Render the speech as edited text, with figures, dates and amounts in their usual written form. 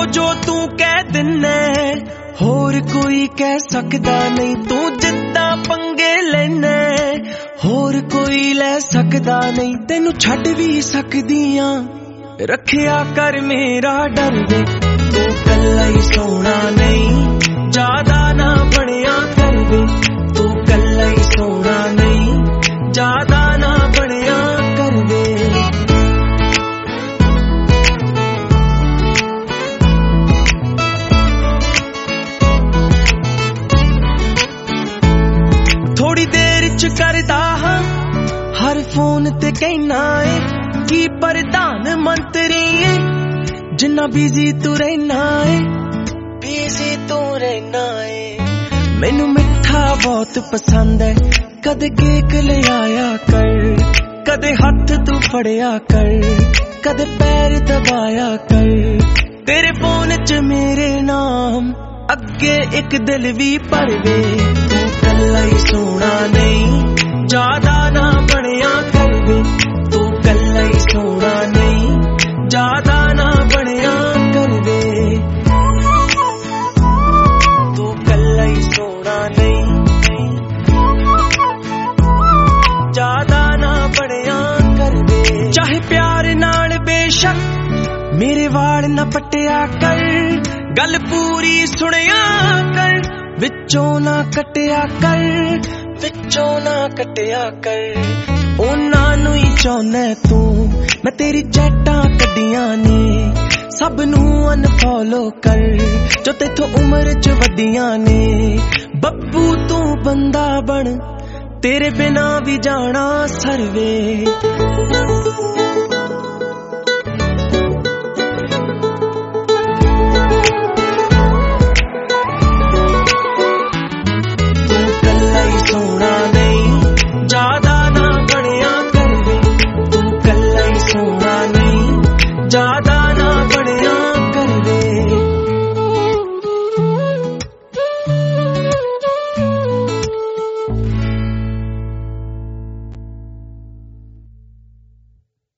जो तू कह दिना होर कोई कह सकदा नहीं, तू जिद्दां पंगे लैना होर कोई लै सकदा नहीं। तेनू छड्ड भी सकदियां रखिया कर मेरा डर वे, तू कल्ला ही सोना नहीं ज्यादा ना बनिया कर वे, तू कल्ला ही सोना नहीं ज्यादा ना बनिया कर वे। थोड़ी देर च करदा हां हर फोन ते कहना है की प्रधान मंत्री है, जिन्ना बिजी तू रहना है बिजी तू रहना है। मैनू मिठा बहुत पसंद है, कदे केक ले आया कर, कदे हाथ तू फड़िया कर, कदे पैर दबाया कर। तेरे फोन च मेरे नाम अगे एक दिल भी भर वे, तू कल्ला ही सोना नहीं ज्यादा ना बनिया कर वे, तू कल्ला ही सोना नहीं ज्यादा ना बनिया कर वे, तू कल्ला ही सोना नहीं ज्यादा ना बनिया कर वे। चाहे प्यार नाल बेशक मेरे वाल ना पटिया कर, गल पूरी सुनिया कर, विचों ना कटिया कर, विचों ना कटिया कर। उन्हां नूं ही चाहुंदा तू, मैं तेरी चैटां कड्डियां ने सब नूं अनफॉलो कर, जो तेथों उम्र च वड्डियां ने। बब्बू तू बंदा बन, तेरे बिना भी जाना सरवे।